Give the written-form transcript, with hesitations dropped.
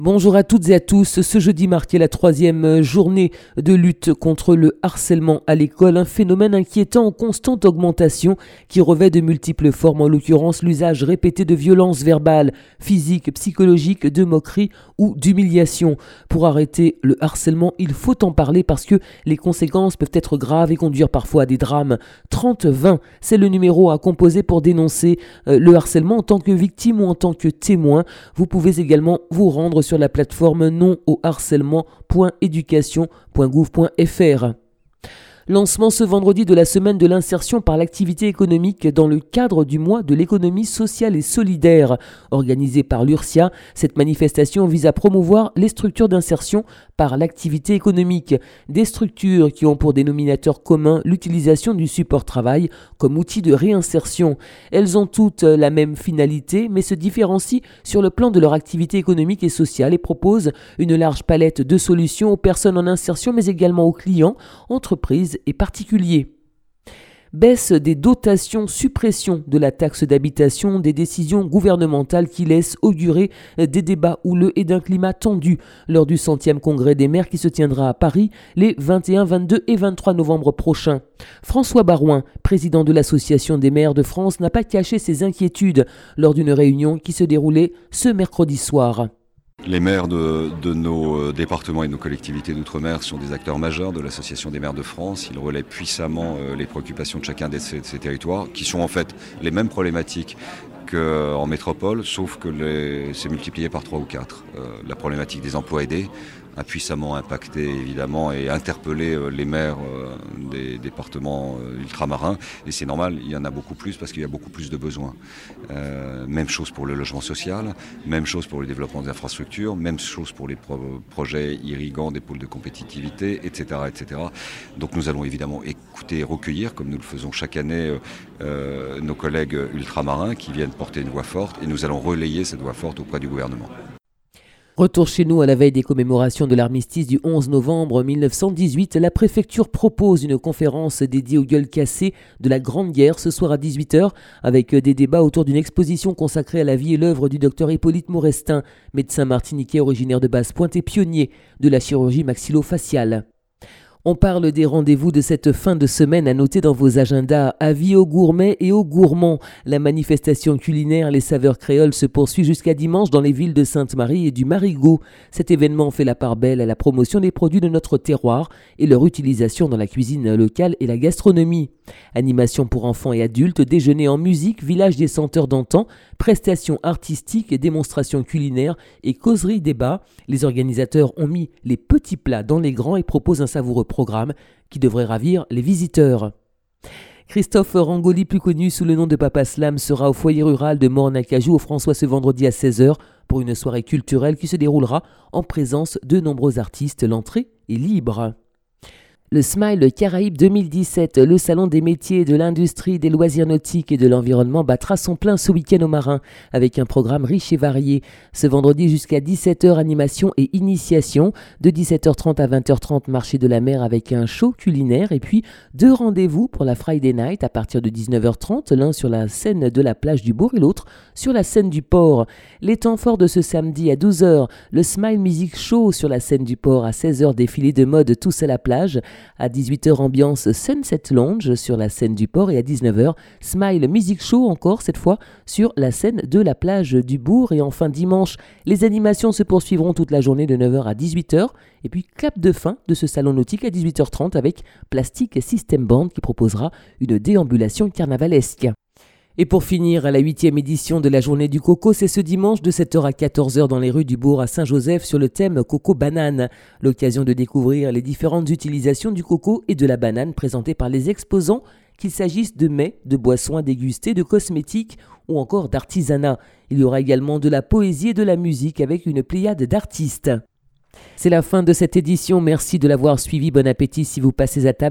Bonjour à toutes et à tous. Ce jeudi marquait la 3e journée de lutte contre le harcèlement à l'école, un phénomène inquiétant en constante augmentation qui revêt de multiples formes, en l'occurrence l'usage répété de violences verbales, physiques, psychologiques, de moqueries ou d'humiliation. Pour arrêter le harcèlement, il faut en parler parce que les conséquences peuvent être graves et conduire parfois à des drames. 30-20, c'est le numéro à composer pour dénoncer le harcèlement en tant que victime ou en tant que témoin. Vous pouvez également vous rendre sur la plateforme non-au-harcèlement.education.gouv.fr. Lancement ce vendredi de la semaine de l'insertion par l'activité économique dans le cadre du mois de l'économie sociale et solidaire. Organisée par l'URSSIA, cette manifestation vise à promouvoir les structures d'insertion par l'activité économique. Des structures qui ont pour dénominateur commun l'utilisation du support travail comme outil de réinsertion. Elles ont toutes la même finalité, mais se différencient sur le plan de leur activité économique et sociale et proposent une large palette de solutions aux personnes en insertion, mais également aux clients, entreprises et particuliers. Baisse des dotations, suppression de la taxe d'habitation, des décisions gouvernementales qui laissent augurer des débats houleux et d'un climat tendu lors du 100e congrès des maires qui se tiendra à Paris les 21, 22 et 23 novembre prochains. François Barouin, président de l'Association des maires de France, n'a pas caché ses inquiétudes lors d'une réunion qui se déroulait ce mercredi soir. Les maires de nos départements et de nos collectivités d'outre-mer sont des acteurs majeurs de l'Association des maires de France. Ils relaient puissamment les préoccupations de chacun de ces territoires, qui sont en fait les mêmes problématiques qu'en métropole, sauf que c'est multiplié par 3 ou 4. La problématique des emplois aidés a puissamment impacté évidemment et interpellé les maires des départements ultramarins, et c'est normal, il y en a beaucoup plus parce qu'il y a beaucoup plus de besoins. Même chose pour le logement social, même chose pour le développement des infrastructures, même chose pour les projets irrigants des pôles de compétitivité, etc., etc. Donc nous allons évidemment écouter et recueillir, comme nous le faisons chaque année, nos collègues ultramarins qui viennent porter une voix forte, et nous allons relayer cette voix forte auprès du gouvernement. Retour chez nous à la veille des commémorations de l'armistice du 11 novembre 1918. La préfecture propose une conférence dédiée aux gueules cassées de la Grande Guerre ce soir à 18h avec des débats autour d'une exposition consacrée à la vie et l'œuvre du docteur Hippolyte Maurestin, médecin martiniquais originaire de Basse-Pointe et pionnier de la chirurgie maxillofaciale. On parle des rendez-vous de cette fin de semaine à noter dans vos agendas. Avis aux gourmets et aux gourmands. La manifestation culinaire Les Saveurs Créoles se poursuit jusqu'à dimanche dans les villes de Sainte-Marie et du Marigot. Cet événement fait la part belle à la promotion des produits de notre terroir et leur utilisation dans la cuisine locale et la gastronomie. Animation pour enfants et adultes, déjeuner en musique, village des senteurs d'antan, prestations artistiques, démonstrations culinaires et causeries débats. Les organisateurs ont mis les petits plats dans les grands et proposent un savoureux programme qui devrait ravir les visiteurs. Christophe Rangoli, plus connu sous le nom de Papa Slam, sera au foyer rural de Morne-Acajou au François ce vendredi à 16h pour une soirée culturelle qui se déroulera en présence de nombreux artistes. L'entrée est libre. Le Smile Caraïbes 2017, le salon des métiers, de l'industrie, des loisirs nautiques et de l'environnement battra son plein ce week-end au Marin avec un programme riche et varié. Ce vendredi jusqu'à 17h, animation et initiation. De 17h30 à 20h30, marché de la mer avec un show culinaire et puis 2 rendez-vous pour la Friday Night à partir de 19h30, l'un sur la scène de la plage du Bourg et l'autre sur la scène du port. Les temps forts de ce samedi à 12h, le Smile Music Show sur la scène du port, à 16h, défilé de mode tous à la plage. À 18h, ambiance Sunset Lounge sur la scène du port et à 19h, Smile Music Show encore cette fois sur la scène de la plage du Bourg. Et enfin dimanche, les animations se poursuivront toute la journée de 9h à 18h et puis clap de fin de ce salon nautique à 18h30 avec Plastic System Band qui proposera une déambulation carnavalesque. Et pour finir, à la 8e édition de la Journée du Coco, c'est ce dimanche de 7h à 14h dans les rues du Bourg à Saint-Joseph sur le thème Coco-Banane. L'occasion de découvrir les différentes utilisations du coco et de la banane présentées par les exposants, qu'il s'agisse de mets, de boissons à déguster, de cosmétiques ou encore d'artisanat. Il y aura également de la poésie et de la musique avec une pléiade d'artistes. C'est la fin de cette édition, merci de l'avoir suivi, bon appétit si vous passez à table.